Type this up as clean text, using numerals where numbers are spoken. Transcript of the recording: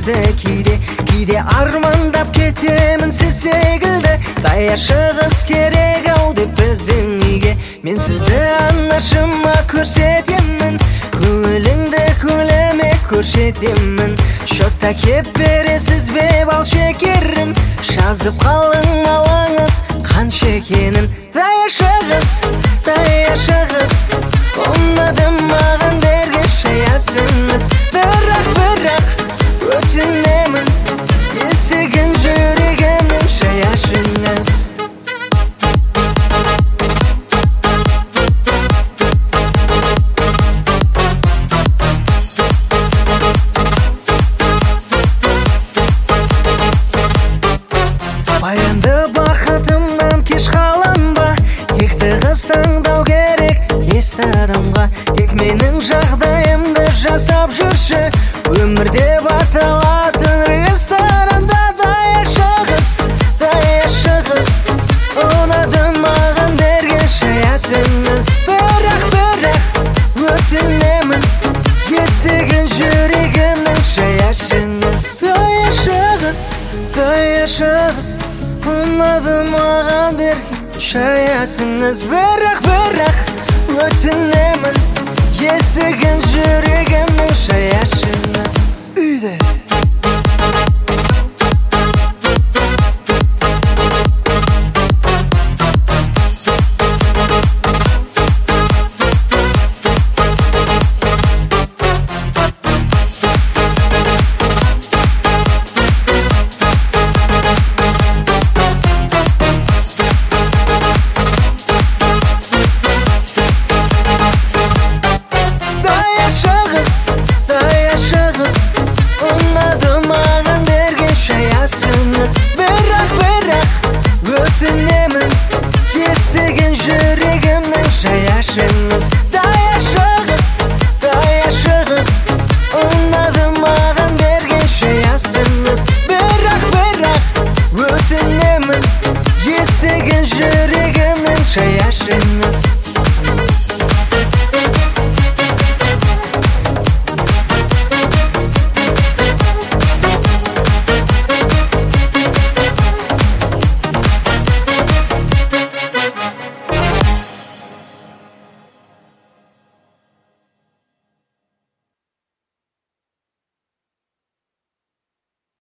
өзіңізді кейде армандап кетемін сіз секілді. Даяшығыз керек ау деп біздің үйге. Мен сізді анашыма көрсетемін, көңіліңді көлеме көрсетемін. Шотта кеп бересіз бе бал шекерін, жазып қалың алаңыз қанша екенін. Даяшығыз ұнады маған берген шаясыңыз. Бірақ өтінемін, есігін жүрегімнің шаяшыңыз. Баянды бақытымнан кеш қаланба, текті қыз таңдау керек есті адамға. Тек менің жағдайымды жасап жүрші, өмірде баталатын ресторанда. Даяшығыз ұнады маған берген шаясыңыз. Бірақ өтінемін, есігін жүрегімнің шаяшыңыз. Даяшығыз ұнады маған берген шаясыңыз. Бірақ өтінемін, есігін жүрегімнің шаяшыңыз. Үйде өтінемін, есігін жүрегімнің шаяшыңыз. Даяшығыз ұнады маған берген шаясыңыз. Бірақ өтінемін, есігін жүрегімнің шаяшыңыз.